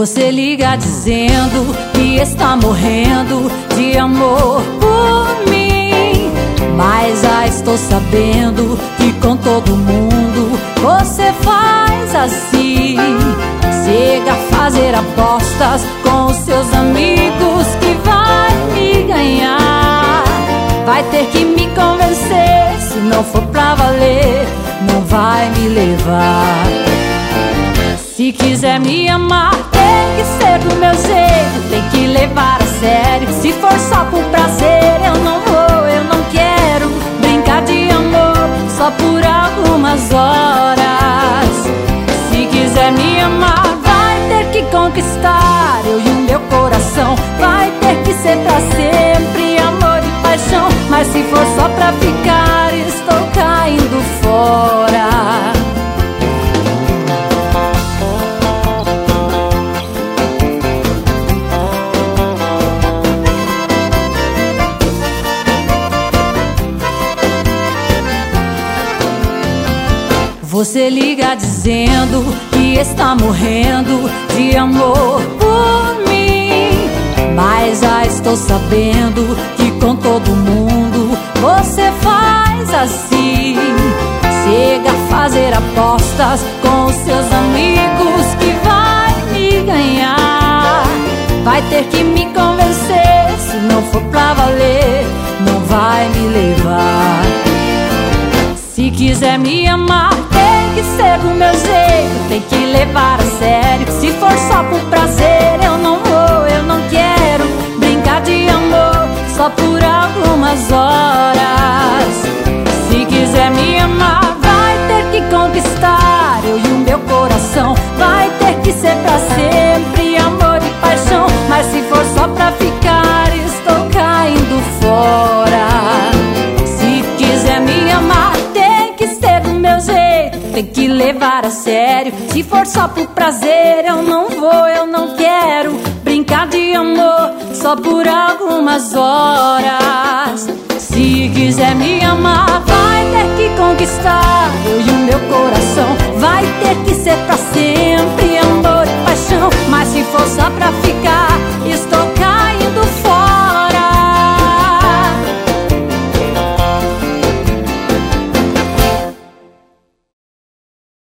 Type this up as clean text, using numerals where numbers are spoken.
Você liga dizendo que está morrendo de amor por mim, mas já estou sabendo que com todo mundo você faz assim. Chega a fazer apostas com os seus amigos que vai me ganhar. Vai ter que me convencer, se não for pra valer, não vai me levar. Se quiser me amar, tem que ser do meu jeito, tem que levar a sério. Se for só por prazer, eu não vou, eu não quero brincar de amor só por algumas horas. Se quiser me amar, vai ter que conquistar eu e o meu coração. Vai ter que ser pra sempre amor e paixão. Mas se for só pra ficar, estou caindo fora. Você liga dizendo que está morrendo de amor por mim, mas já estou sabendo que com todo mundo você faz assim. Chega a fazer apostas com os seus amigos que vai me ganhar. Vai ter que me convencer, se não for pra valer, não vai me levar. Se quiser me amar, tem que ser do meu jeito, tem que levar a sério. Se for só por prazer, eu não vou, eu não quero brincar de amor só por algumas horas. Se quiser me amar, vai ter que conquistar eu e o meu coração. Vai ter que ser pra sempre amor e paixão. Mas se for só pra ficar, estou caindo fora. Se quiser me amar, tem que levar a sério. Se for só por prazer, eu não vou, eu não quero brincar de amor só por algumas horas. Se quiser me amar, vai ter que conquistar eu e o meu coração. Vai ter que